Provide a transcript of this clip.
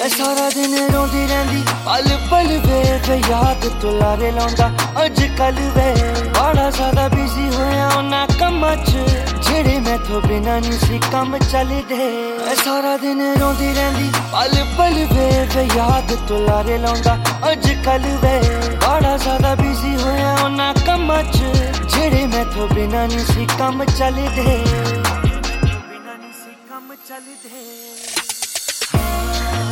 सारा दिन रोंदी रहिंदी पल पल वे याद तो लारे लाउंदा अज कल वे बड़ा ज्यादा बिजी होया उन्हां कम्मां च जेड़े मैथों बिना नहीं सी कम चलदे। सारा दिन रोंदी रहिंदी पल पल वे याद तो लारे लाउंदा अज कल वे बड़ा ज्यादा बिजी होया उन्हां कम्मां च जेड़े मैथों बिना नहीं सी कम चलदे।